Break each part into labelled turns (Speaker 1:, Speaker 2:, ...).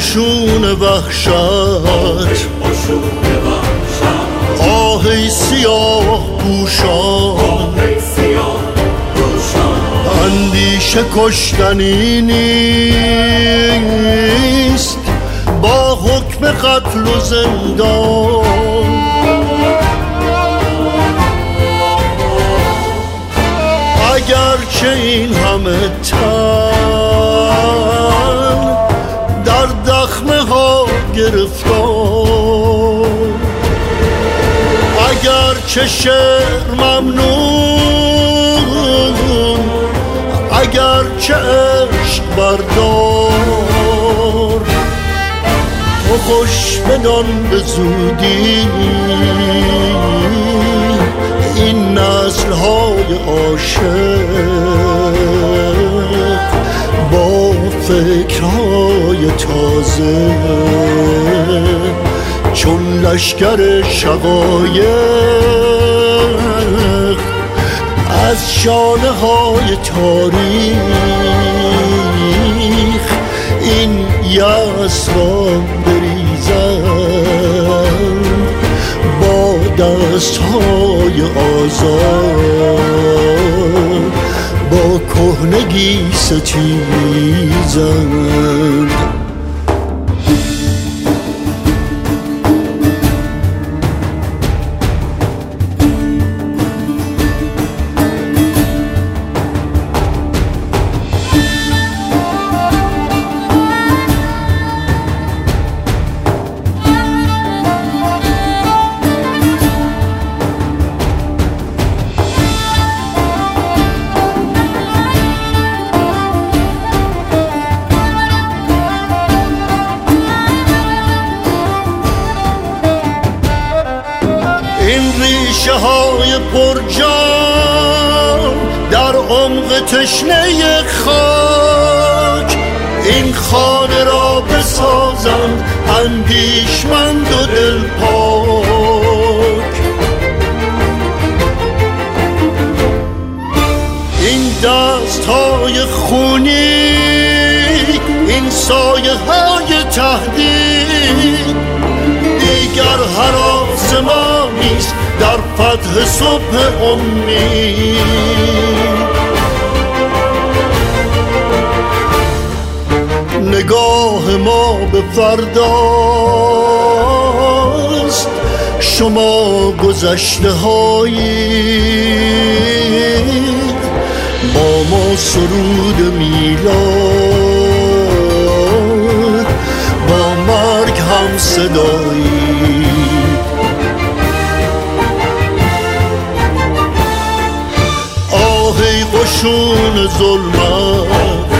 Speaker 1: قشون وحشت آهی سیاه پوشان اندیشه کشتنی نیست با حکم قتل و زندان. اگرچه این همه تن در دخمه ها گرفتار، اگرچه شعر ممنون، اگرچه عشق بردار، تو خوش بدان به زودی این نسل های عاشق با فکرهای تازه چون لشکر شقایق از شانه های تاریخ این یأس را بریزند با دستهای آزاد با کهنگی ستیزند. ریشه های پرجان در عمق تشنه خاک این خانه را بسازند اندیشمند و دلپاک. این دست های خونی، این سایه های تهدید دیگر هراس ما نیست در فتح صبح امید. نگاه ما به فرداست، شما گذشته هایید با ما سرود میلاد با مرگ هم صدایی. آهی قشون ظلمت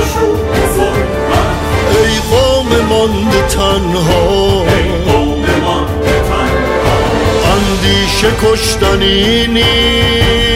Speaker 1: ای قوم مانده تنها، اندیشه کشتنی نیست